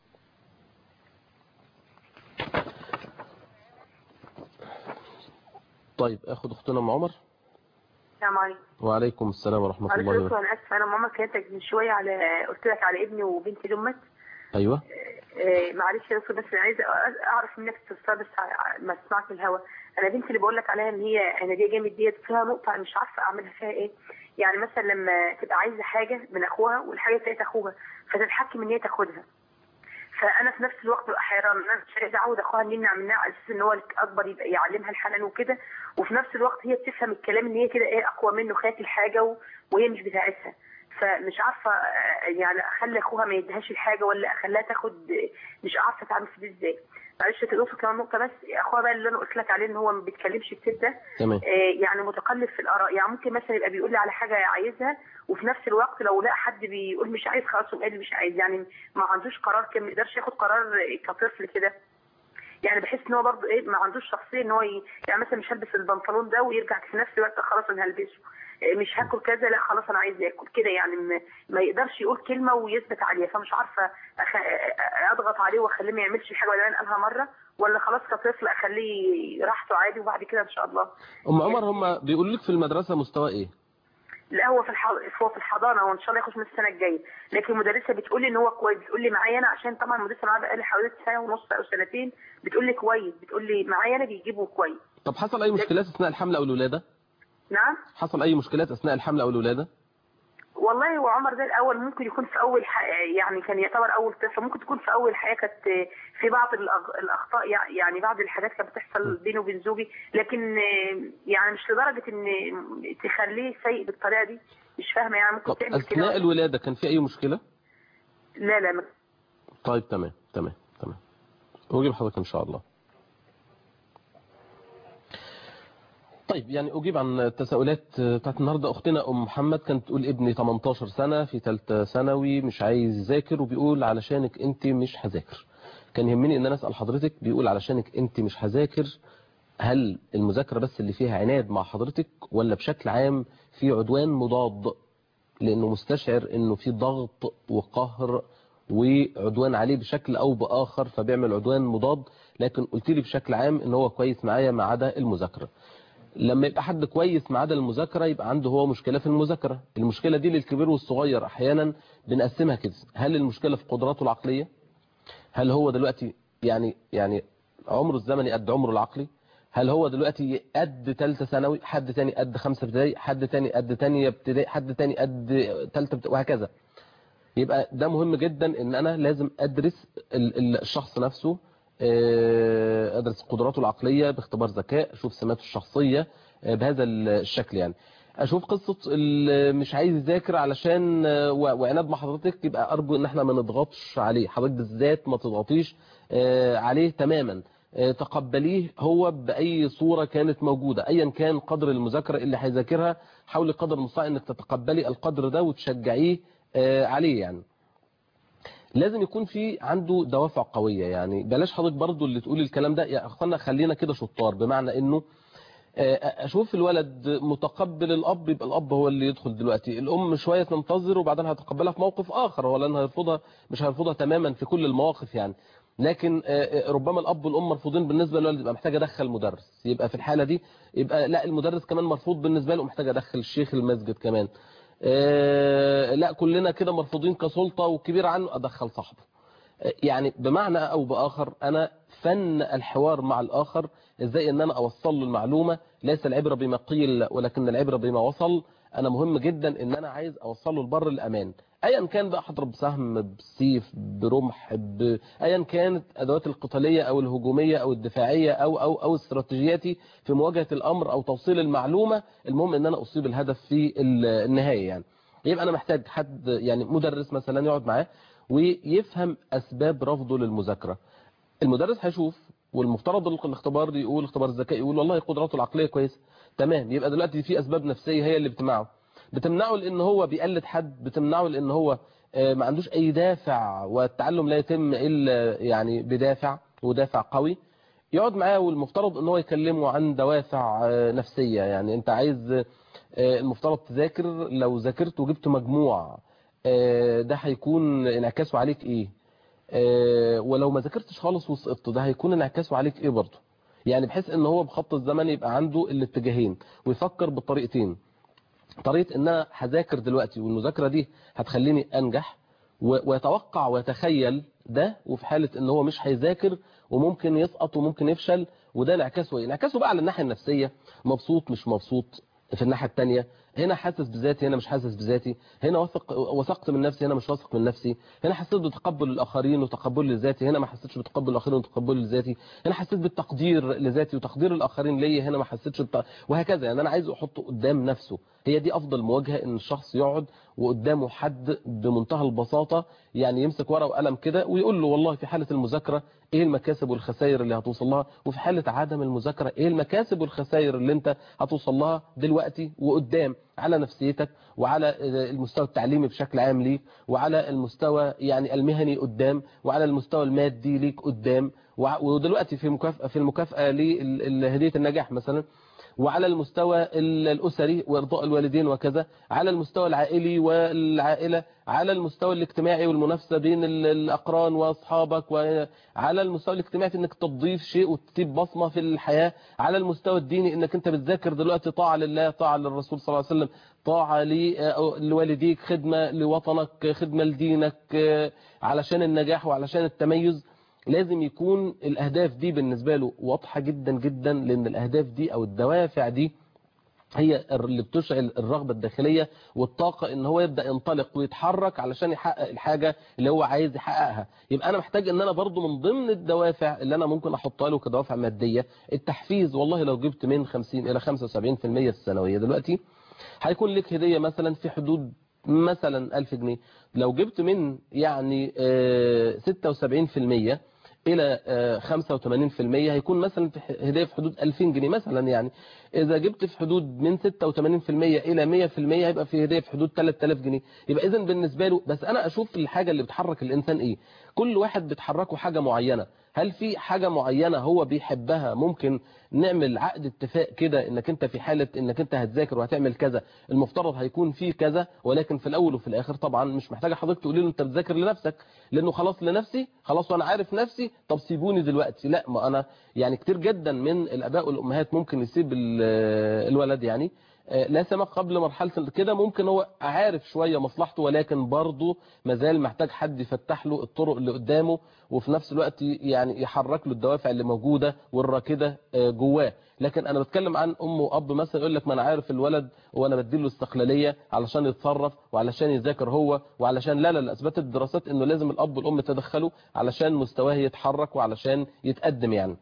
Speaker 2: طيب اخد اختنا ام عمر.
Speaker 4: السلام عليكم.
Speaker 2: وعليكم السلام ورحمه الله
Speaker 4: وبركاته. انا اسفه، انا ماما كلمتك من شويه على قلت لك على ابني وبنتي دمت.
Speaker 2: ايوه.
Speaker 4: آه معلش يا دكتور، بس انا عايزه اعرف منك استفسار بس ما سمعت الهوا. انا بنتي اللي بقول لك عليها ان هي اناديه جامد ديت فيها نقطه مش عارفه اعملها فيها ايه. يعني مثلا لما تبقى عايزه حاجه من اخوها والحاجه بتاعت اخوها فتتحكم ان هي تاخدها، فانا في نفس الوقت ببقى حيران، انا مش عايزه اعود اخوها ان نمنع منها على اساس ان هو الاكبر يبقى يعلمها الحنان وكده، وفي نفس الوقت هي بتفهم الكلام ان هي كده ايه اقوى منه، خايف الحاجه و... وهي مش بتاعتها. فمش عارفه يعني اخلي اخوها ما يديهاش الحاجه ولا اخليها تاخد، مش عارفه اتعامل في دي ازاي. معلش تضيف كمان نقطه بس، اخوها بقى اللي انا قلت لك عليه ان هو ما بيتكلمش كتير ده، آه يعني متقلب في الاراء. يعني ممكن مثلا يبقى بيقول لي على حاجه عايزها وفي نفس الوقت لو لقى حد بيقول مش عايز خلاص قال مش عايز، يعني ما عندوش قرار كده، ما يقدرش ياخد قرار كطفل كده. يعني بحس ان هو برضه ايه ما عندوش شخصيه ان هو ي... يعني مثلا مش هلبس البنطلون ده ويرجع في نفس الوقت خلاص انا هلبسه، مش هاكل كذا لا خلاص انا عايز اكل كده، يعني ما يقدرش يقول كلمه ويثبت عليها. فمش عارفه أخ... اضغط عليه واخليه ما يعملش الحاجه ولا انا قالها مره، ولا خلاص كطفل اخليه راحته عادي وبعد كده ان شاء الله.
Speaker 2: ام عمر هم بيقولوا لك في المدرسه مستوى ايه؟
Speaker 4: لا هو في الح... هو في الحضانه وان شاء الله يخش من السنه الجايه، لكن المدرسه بتقول لي ان هو كويس، بتقول لي معايا انا عشان طبعا المدرسه معايا بقى لي حوالي سنه ونص او سنتين، بتقول لي كويس، بتقول لي معايا انا بيجيبه كويس.
Speaker 2: طب حصل اي مشكلات اثناء الحمل او الولاده؟
Speaker 4: نعم.
Speaker 2: حصل اي مشكلات اثناء الحمل او الولاده؟
Speaker 4: والله هو عمر ده الاول ممكن يكون في اول ح... يعني كان يعتبر اول طفل، ممكن تكون في اول حياه كانت في بعض الأغ... الاخطاء، يعني بعض الحاجات كانت بتحصل بينه وبين زوجي، لكن يعني مش لدرجه ان تخليه سيء بالطريقه دي، مش فاهمه يعني ممكن تعمل كده.
Speaker 2: اثناء الولاده كان في اي مشكله؟
Speaker 4: لا لا ما...
Speaker 2: طيب تمام تمام تمام، واجيب حضرتك ان شاء الله. طيب يعني أجيب عن التساؤلات بتاعت النهاردة. أختنا أم محمد كانت تقول ابني تمنتاشر سنة في ثالثه ثانوي مش عايز يذاكر وبيقول علشانك أنت مش هذاكر. كان يهمني إن أنا أسأل حضرتك، بيقول علشانك أنت مش هذاكر، هل المذاكرة بس اللي فيها عناد مع حضرتك ولا بشكل عام في عدوان مضاد؟ لأنه مستشعر إنه في ضغط وقهر وعدوان عليه بشكل أو بآخر فبيعمل عدوان مضاد، لكن قلت لي بشكل عام إن هو كويس معايا ما عدا المذاكرة. لما يبقى حد كويس ما عدا المذاكره يبقى عنده هو مشكله في المذاكره. المشكله دي للكبير والصغير احيانا بنقسمها كده، هل المشكله في قدراته العقليه؟ هل هو دلوقتي يعني يعني عمره الزمني قد عمره العقلي؟ هل هو دلوقتي قد ثالثه ثانوي، حد تاني قد خمسه ابتدائي، حد تاني قد ثانيه ابتدائي، حد تاني قد ثالثه ابتدائي، وهكذا. يبقى ده مهم جدا ان انا لازم ادرس الشخص نفسه، ادرس قدراته العقليه باختبار ذكاء، اشوف سماته الشخصيه بهذا الشكل. يعني اشوف قصه مش عايز يذاكر علشان وعناد مع حضرتك، يبقى ارجو ان احنا ما نضغطش عليه، حضرتك بالذات ما تضغطيش عليه تماما، تقبليه هو باي صوره كانت موجوده، ايا كان قدر المذاكره اللي هيذاكرها، حاولي قدر المستطاع انك تتقبلي القدر ده وتشجعيه عليه. يعني لازم يكون في عنده دوافع قوية. يعني بلاش حضرتك برضو اللي تقول الكلام ده، يا اخوانا خلينا كده شطار، بمعنى انه اشوف الولد متقبل الاب، يبقى الاب هو اللي يدخل دلوقتي، الام شويه تنتظر وبعدين هتقبلها في موقف اخر، ولا انها هيرفضها، مش هيرفضها تماما في كل المواقف يعني. لكن ربما الاب والام مرفوضين بالنسبه للولد، يبقى محتاج ادخل مدرس، يبقى في الحاله دي يبقى لا المدرس كمان مرفوض بالنسبه له، محتاج ادخل الشيخ المسجد كمان. لا كلنا كده مرفوضين كسلطه والكبير عنه، ادخل صاحبه. يعني بمعنى او باخر انا فن الحوار مع الاخر، ازاي ان انا اوصل له المعلومه، ليس العبره بما قيل ولكن العبره بما وصل. انا مهم جدا ان انا عايز اوصل له البر الامان، ايا كان بقى هضرب بسهم بسيف برمح ب... ايا كانت ادوات القتاليه او الهجوميه او الدفاعيه او او او استراتيجياتي في مواجهه الامر او توصيل المعلومه، المهم ان انا اصيب الهدف في النهايه. يعني يبقى انا محتاج حد يعني مدرس مثلا يقعد معاه ويفهم اسباب رفضه للمذاكره. المدرس هيشوف، والمفترض الاختبار يقول، اختبار الذكاء يقول والله قدراته العقليه كويسه تمام، يبقى دلوقتي في اسباب نفسيه هي اللي بتمنعه، بتمنعه لان هو بيقلد حد، بتمنعه لان هو ما عندوش اي دافع، والتعلم لا يتم الا يعني بدافع ودافع قوي. يقعد معاه والمفترض ان هو يكلمه عن دوافع نفسيه. يعني انت عايز المفترض تذاكر، لو ذاكرت وجبت مجموع ده هيكون انعكاسه عليك ايه؟ ولو ما ذاكرتش خالص وسقطت ده هيكون انعكاسه عليك ايه برضه؟ يعني بحيث ان هو بخط الزمن يبقى عنده الاتجاهين ويفكر بالطريقتين، طريقه ان انا هذاكر دلوقتي والمذاكره دي هتخليني انجح، ويتوقع ويتخيل ده، وفي حاله ان هو مش هيذاكر وممكن يسقط وممكن يفشل، وده انعكاسه ايه؟ انعكاسه بقى على الناحيه النفسيه، مبسوط مش مبسوط في الناحيه الثانيه، هنا حاسس بذاتي هنا مش حاسس بذاتي، هنا وثق وثقت من نفسي هنا مش واثق من نفسي، هنا حسيت بتقبل الاخرين وتقبل لذاتي هنا ما حسيتش بتقبل الاخرين وتقبل لذاتي، هنا حسيت بالتقدير لذاتي وتقدير الاخرين ليا هنا ما حسيتش بت... وهكذا. يعني انا عايز احطه قدام نفسه. هي دي افضل مواجهه، ان الشخص يقعد وقدامه حد بمنتهى البساطه يعني يمسك ورقه وقلم كده ويقول له والله في حاله المذاكره ايه المكاسب والخسائر اللي هتوصل لها، وفي حاله عدم المذاكره ايه المكاسب والخسائر اللي انت هتوصل لها دلوقتي وقدام، على نفسيتك وعلى المستوى التعليمي بشكل عام ليك، وعلى المستوى يعني المهني قدام، وعلى المستوى المادي ليك قدام، ودلوقتي في مكافأة في المكافأة لهدية النجاح مثلا، وعلى المستوى الأسري وإرضاء الوالدين وكذا، على المستوى العائلي والعائلة، على المستوى الاجتماعي والمنافسة بين الأقران وأصحابك، وعلى المستوى الاجتماعي في أنك تضيف شيء وتسيب بصمة في الحياة، على المستوى الديني أنك أنت بتذاكر دلوقتي طاعة لله، طاعة للرسول صلى الله عليه وسلم، طاعة لوالديك، خدمة لوطنك، خدمة لدينك علشان النجاح وعلشان التميز. لازم يكون الأهداف دي بالنسبة له واضحة جدا جدا، لأن الأهداف دي أو الدوافع دي هي اللي بتشعل الرغبة الداخلية والطاقة ان هو يبدأ ينطلق ويتحرك علشان يحقق الحاجة اللي هو عايز يحققها. يبقى انا محتاج ان انا برضو من ضمن الدوافع اللي انا ممكن احطها له كدوافع مادية التحفيز. والله لو جبت من خمسين الى خمسة وسبعين في المية السنوية دلوقتي هيكون لك هدية مثلا في حدود مثلا ألف جنيه. لو جبت من يعني ستة وسبعين في المية الى خمسة وثمانين في المية هيكون مثلا في هدايا في حدود ألفين جنيه مثلا. يعني اذا جبت في حدود من ستة وثمانين في المية الى مية في المية هيبقى في هدايا في حدود ثلاثة آلاف جنيه. يبقى اذا بالنسبه له، بس انا اشوف الحاجه اللي بتحرك الانسان ايه. كل واحد بتحركه حاجه معينه، هل في حاجه معينه هو بيحبها؟ ممكن نعمل عقد اتفاق كده انك انت في حاله انك انت هتذاكر وهتعمل كذا المفترض هيكون فيه كذا، ولكن في الاول وفي الاخر طبعا مش محتاجه حضرتك تقولي له انت بتذاكر لنفسك، لانه خلاص لنفسي خلاص وانا عارف نفسي، طب سيبوني دلوقتي. لا، ما انا يعني كتير جدا من الاباء والامهات ممكن يسيب الولد يعني لا سمح قبل مرحله كده، ممكن هو عارف شويه مصلحته ولكن برضه مازال محتاج حد يفتح له الطرق اللي قدامه، وفي نفس الوقت يعني يحرك له الدوافع اللي موجوده والراكده جواه. لكن انا بتكلم عن ام واب مثلا يقول لك ما انا عارف الولد وانا بديله استقلاليه علشان يتصرف وعلشان يذاكر هو وعلشان لا لا لا اثبتت الدراسات انه لازم الاب والام يتدخلوا علشان مستواه يتحرك وعلشان يتقدم. يعني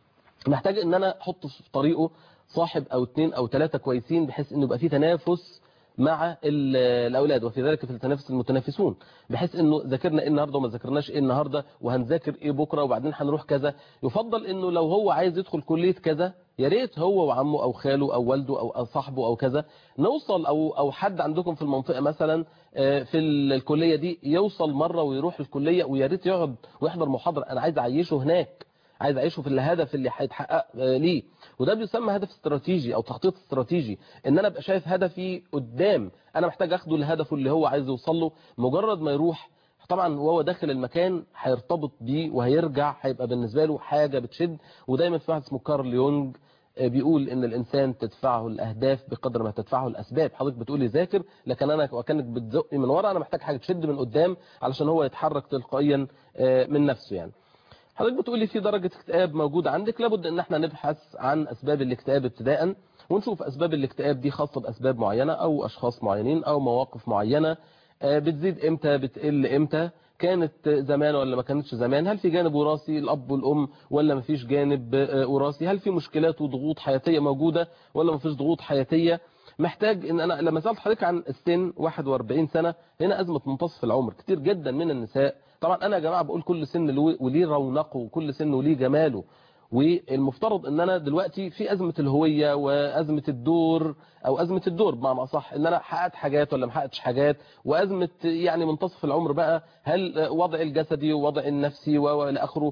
Speaker 2: محتاج ان انا احط في طريقه صاحب او اثنين او ثلاثة كويسين، بحيث انه يبقى في تنافس مع الاولاد، وفي ذلك في التنافس المتنافسون، بحيث انه ذاكرنا ايه النهارده وما ذاكرناش ايه النهارده وهنذاكر ايه بكره وبعدين هنروح كذا. يفضل انه لو هو عايز يدخل كليه كذا يا ريت هو وعمه او خاله او والده او صاحبه او كذا نوصل، او او حد عندكم في المنطقه مثلا في الكليه دي يوصل مره ويروح الكليه، ويا ريت يقعد ويحضر محاضره. انا عايز اعيشه هناك، عايز اعيشه في الهدف اللي هيتحقق ليه، وده بيسمى هدف استراتيجي او تخطيط استراتيجي، ان انا ابقى شايف هدفي قدام، انا محتاج اخده لهدفه اللي هو عايز يوصل له. مجرد ما يروح طبعا وهو داخل المكان هيرتبط بيه وهيرجع، هيبقى بالنسبه له حاجه بتشد. ودايما في واحد اسمه كارل يونج بيقول ان الانسان تدفعه الاهداف بقدر ما تدفعه الاسباب. حضرتك بتقولي ذاكر، لكن انا وكانك بتزقي من ورا، انا محتاج حاجه تشد من قدام علشان هو يتحرك تلقائيا من نفسه. يعني حضرتك بتقولي في درجه اكتئاب موجوده عندك، لابد ان احنا نبحث عن اسباب الاكتئاب ابتداء، ونشوف اسباب الاكتئاب دي خاصه باسباب معينه او اشخاص معينين او مواقف معينه. بتزيد امتى، بتقل امتى، كانت زمان ولا ما كانتش زمان، هل في جانب وراثي الاب والام ولا ما فيش جانب وراثي، هل في مشكلات وضغوط حياتيه موجوده ولا ما فيش ضغوط حياتيه. محتاج ان انا لما سالت حضرتك عن السن واحد وأربعين سنه، هنا ازمه منتصف العمر. كتير جدا من النساء، طبعا انا يا جماعه بقول كل سن وليه رونقه وكل سن وليه جماله، والمفترض ان انا دلوقتي في ازمه الهويه وازمه الدور او ازمه الدور بمعنى اصح، ان انا حققت حاجات ولا ما حققتش حاجات، وازمه يعني منتصف العمر بقى، هل وضعي الجسدي ووضعي النفسي والى اخره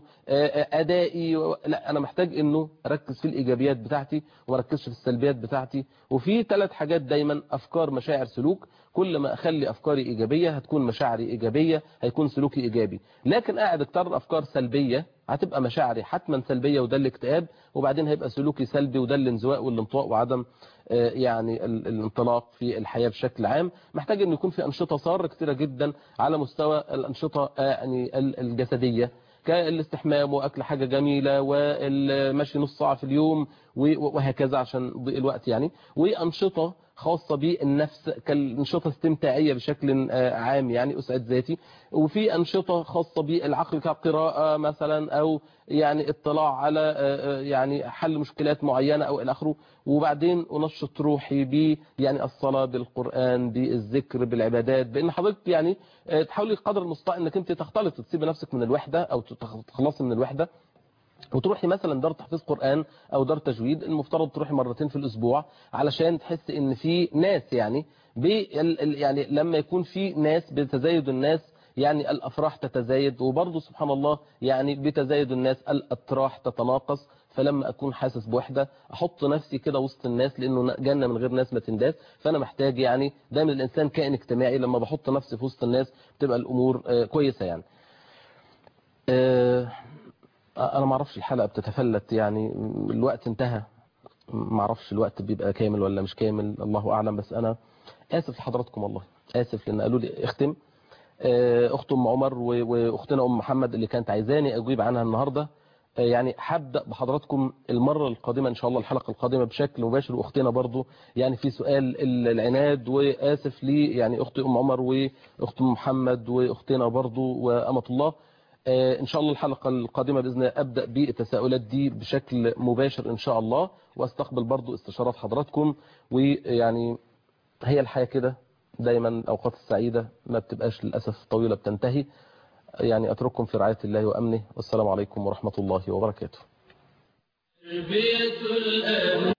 Speaker 2: ادائي. لا، انا محتاج انه اركز في الايجابيات بتاعتي وما اركزش في السلبيات بتاعتي. وفي ثلاث حاجات دايما: افكار، مشاعر، سلوك. كل ما اخلي افكاري ايجابيه هتكون مشاعري ايجابيه، هيكون سلوكي ايجابي. لكن قاعد اكتر افكار سلبيه هتبقى مشاعري حتما سلبيه وده الاكتئاب، وبعدين هيبقى سلوكي سلبي وده الانزواء والانطواء وعدم يعني الانطلاق في الحياه بشكل عام. محتاج ان يكون في انشطه صار كتيره جدا على مستوى الانشطه يعني الجسديه، كالاستحمام واكل حاجه جميله والمشي نص ساعه في اليوم وهكذا عشان ضيق الوقت يعني، وانشطه خاصة بالنفس كالأنشطة استمتاعية بشكل عام يعني أسعد ذاتي، وفي أنشطة خاصة بالعقل كقراءة مثلا أو يعني اطلاع على يعني حل مشكلات معينة أو إلى آخره. وبعدين أنشط روحي ب يعني الصلاة، بالقرآن، بالذكر، بالعبادات، بأن حضرتك يعني تحاولي قدر المستطاع أنك أنت تختلط، تسيبي نفسك من الوحدة أو تخلصي من الوحدة وتروحي مثلا دار تحفيظ قرآن أو دار تجويد. المفترض تروحي مرتين في الأسبوع علشان تحس إن في ناس يعني يعني لما يكون في ناس بتزايد الناس يعني الأفراح تتزايد، وبرضه سبحان الله يعني بتزايد الناس الأتراح تتناقص. فلما أكون حاسس بوحدة أحط نفسي كده وسط الناس، لأنه جنة من غير ناس ما تنداس. فأنا محتاج يعني دايما الإنسان كائن اجتماعي، لما بحط نفسي في وسط الناس بتبقى الأمور كويسة يعني. أه انا ما اعرفش الحلقه بتتفلت يعني الوقت انتهى، ما اعرفش الوقت بيبقى كامل ولا مش كامل، الله اعلم. بس انا اسف لحضراتكم، والله اسف، لان قالوا لي اختم. اخت ام عمر واختنا ام محمد اللي كانت عايزاني اجيب عنها النهارده، يعني هبدا بحضراتكم المره القادمه ان شاء الله، الحلقه القادمه بشكل مباشر. واختنا برضو يعني في سؤال العناد، واسف لي يعني اختي ام عمر واخت ام محمد واختنا برضو وامه الله. ان شاء الله الحلقة القادمة بإذن الله أبدأ بالتساؤلات دي بشكل مباشر إن شاء الله، واستقبل برضو استشارات حضراتكم. ويعني هي الحياة كده دايما، الأوقات السعيدة ما بتبقاش للأسف طويلة، بتنتهي. يعني أترككم في رعاية الله وأمنه، والسلام عليكم ورحمة الله وبركاته.